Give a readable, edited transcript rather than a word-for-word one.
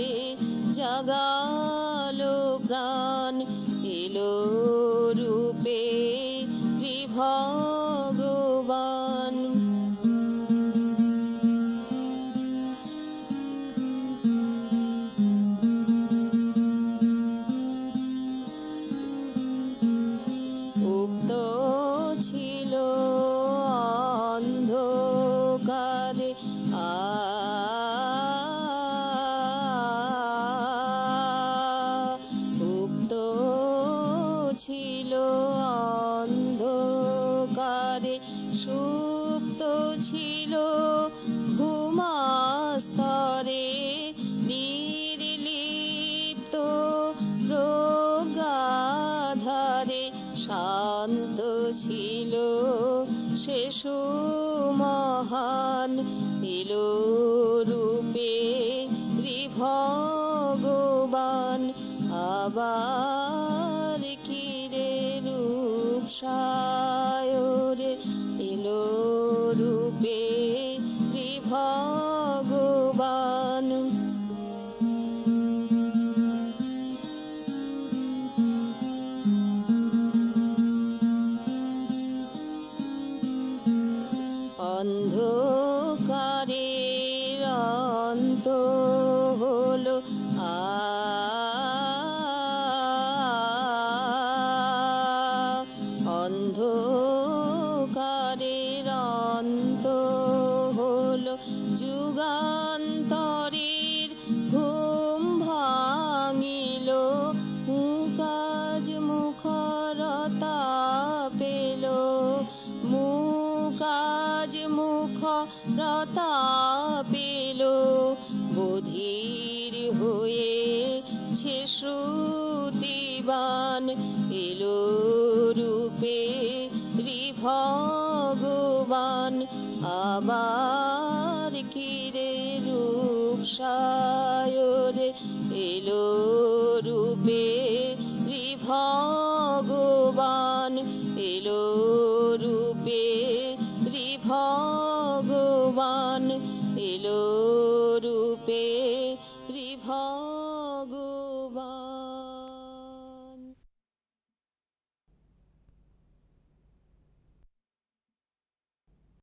Zagallo প্রাণ, এলো রূপে ভগবান। উক্ত ছিল অন্ধকারে উক্ত ছিল অন্ধকারে, সুপ্ত ছিল ঘুমাস্তরে, নির্লিপ্ত রোগাধারে, শান্ত ছিল সে সুমহান, এলো রূপে ভগবান। আবার কিরে রূপ সায়রে, এলো রূপে ভগবান। অন্ধকারের অন্ত হলো অন্ধকারের অন্ত হলো, যুগান্তরের ঘুম ভাঙিল, মুকাজ মুখরতা পেল, মুকাজ মুখরতা পেল, বধির হয়েছে শ্রুতিবান, এলো রূপে ভগবান। আবার কিরে রূপ সায়রে, এলো রূপে ভগবান, এলো রূপে ভগবান, এলো রূপে ভগবান।